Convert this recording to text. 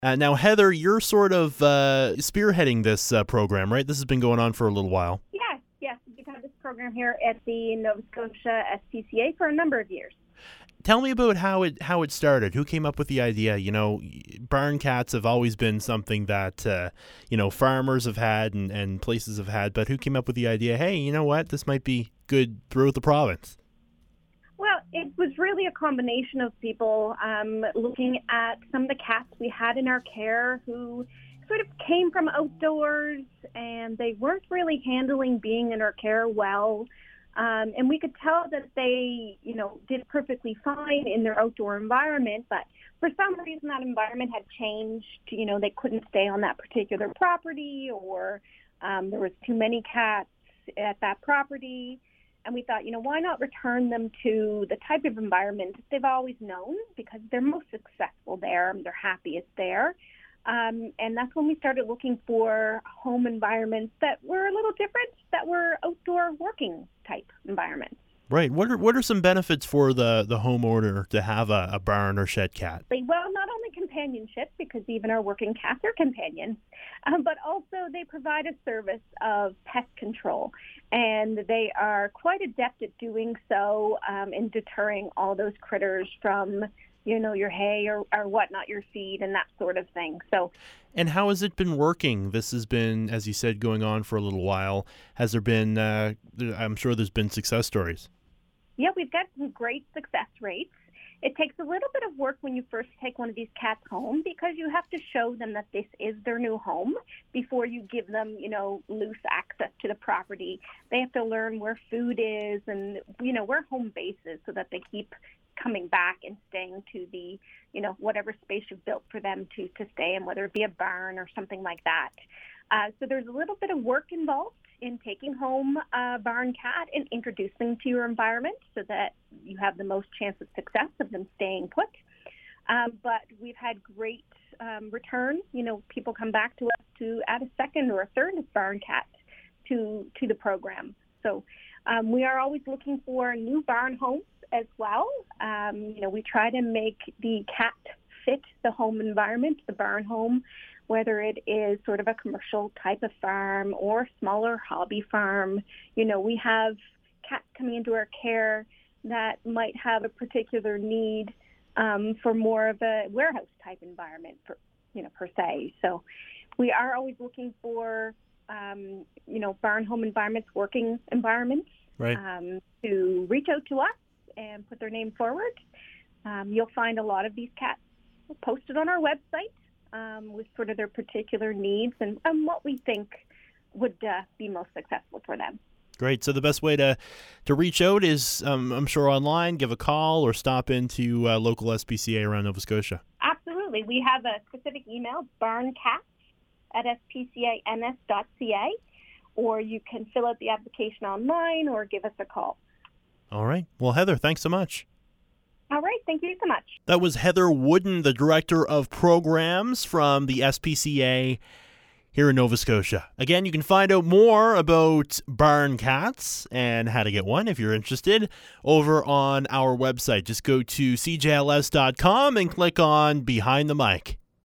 Now, Heather, you're sort of spearheading this program, right? This has been going on for a little while. Yes. We've had this program here at the Nova Scotia SPCA for a number of years. Tell me about how it started. Who came up with the idea? You know, barn cats have always been something that, farmers have had and places have had, but who came up with the idea, hey, you know what, this might be good throughout the province? Well, it was really a combination of people looking at some of the cats we had in our care who sort of came from outdoors and they weren't really handling being in our care well. And we could tell that they, did perfectly fine in their outdoor environment, but for some reason that environment had changed. They couldn't stay on that particular property, or there was too many cats at that property. And we thought, why not return them to the type of environment that they've always known, because they're most successful there, they're happiest there. And that's when we started looking for home environments that were a little different, that were outdoor working type environments. Right. What are some benefits for the homeowner to have a barn or shed cat? Well, not only companionship, because even our working cats are companions, but also they provide a service of pest control. And they are quite adept at doing so in deterring all those critters from your hay or whatnot, your feed and that sort of thing. So, and how has it been working? This has been, as you said, going on for a little while. Has there been, I'm sure there's been success stories. Yeah, we've got some great success rates. It takes a little bit of work when you first take one of these cats home, because you have to show them that this is their new home before you give them, loose access to the property. They have to learn where food is and, where home base is, so that they keep coming back and staying to the, whatever space you've built for them to stay in, whether it be a barn or something like that. So there's a little bit of work involved in taking home a barn cat and introducing to your environment so that you have the most chance of success of them staying put. But we've had great returns. People come back to us to add a second or a third barn cat to the program. So we are always looking for new barn homes as well. We try to make the cat fit the home environment, the barn home, whether it is sort of a commercial type of farm or smaller hobby farm. We have cats coming into our care that might have a particular need for more of a warehouse type environment, per se. So we are always looking for, barn home environments, working environments, right, to reach out to us and put their name forward. You'll find a lot of these cats posted on our website with sort of their particular needs and what we think would be most successful for them. Great. So the best way to reach out is, I'm sure, online, give a call or stop into local SPCA around Nova Scotia. Absolutely. We have a specific email, barncats@spcans.ca, or you can fill out the application online or give us a call. All right. Well, Heather, thanks so much. All right. Thank you so much. That was Heather Wooden, the Director of Programs from the SPCA here in Nova Scotia. Again, you can find out more about barn cats and how to get one if you're interested over on our website. Just go to cjls.com and click on Behind the Mic.